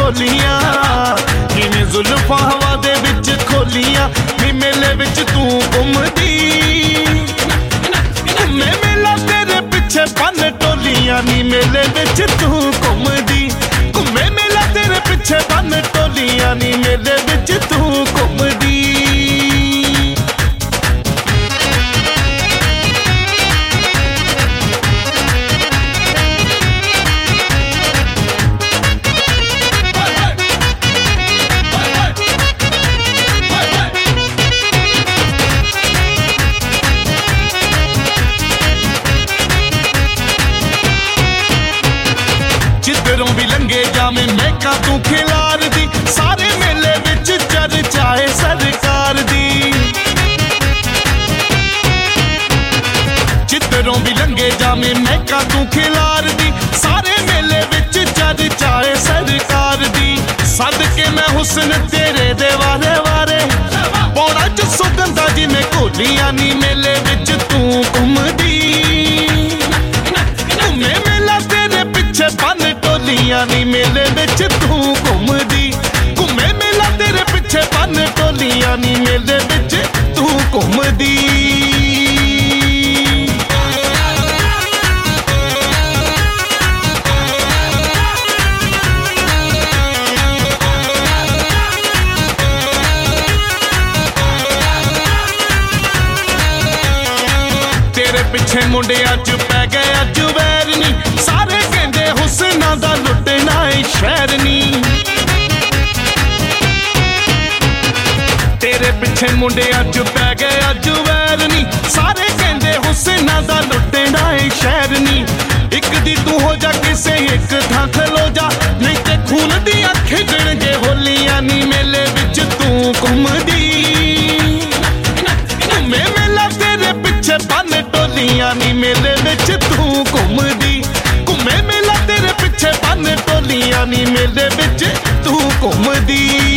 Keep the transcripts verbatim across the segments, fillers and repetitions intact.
खोलियां किवें जुल्फां हवा दे विच खोलियां नी मेले विच तू घुमदी घूमे मेला तेरे पिछे बन टोलियां नी मेले विच तू घुमदी घूमे मेला तेरे पिछे बन टोलियां नी मेले विच तू घुमदी। जिधरों भी लंघे जावे महका तू खिलार दी सारे मेले विच चर्चाए सरकार दी। जिधरों भी लंघे जावे महका तू खिलार दी सारे मेले विच चर्चाए सरकार दी। सदके मैं हुस्न तेरे दे वारे वारे पौड़ा च सुगंधा जिवें घोलियां नी मेले विच तू घुमदी घूमे मेला तेरे पिछे बन टोलियां नी मेले विच तू घुमदी घूमे मेला तेरे पिछे बन टोलियां नी मेले विच तू घुमदी। तेरे पिछे मुंडियां च पै गए अज वैर नी सारे कहंदे हुस्ना दा लुटना है शहर नी। तेरे पिछे मुंडियां च पै गए अज वैर नी सारे कहंदे हुस्ना दा लुटना है शहर नी। एक दी तू हो जा किसे एक थां खलो जा नहीं ते खून दियां खिजण जे होलियां नी मेले विच तू घुमदी घूमे मेला तेरे पिछे बन टोलियां नी मेले विच तू घुमदी घूमे मेला तेरे पिछे बन टोलियां नी मेले विच तू घुमदी।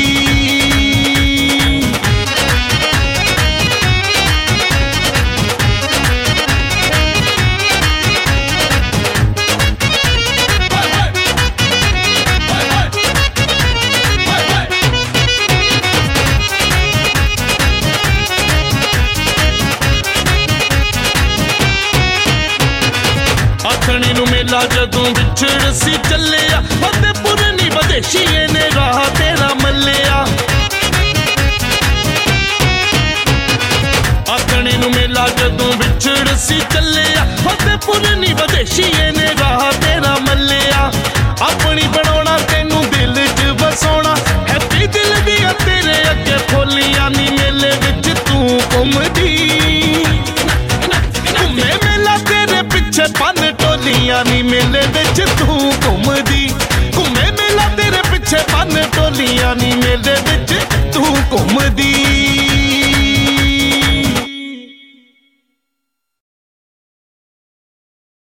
आखने नू मेला जदों विछड़ सी चलिया फतेहपुर नी बदेशिए ने राह तेरा मलिया। आखने नू मेला जदों विछड़ सी चलिया फतेहपुर नी बदेशिए ने राह तेरा मलिया। अपनी बनाउणा तैनू दिल च बसाउणा हैप्पी दिल दियां तेरे अगे फुलियां नी मेले विच तू घुमदी घूमे मेला तेरे पिछे बन टोलियां नी मेले विच तू घुमदी घूमे मेला तेरे पिछे बन टोलियां नी मेले विच तू घुमदी।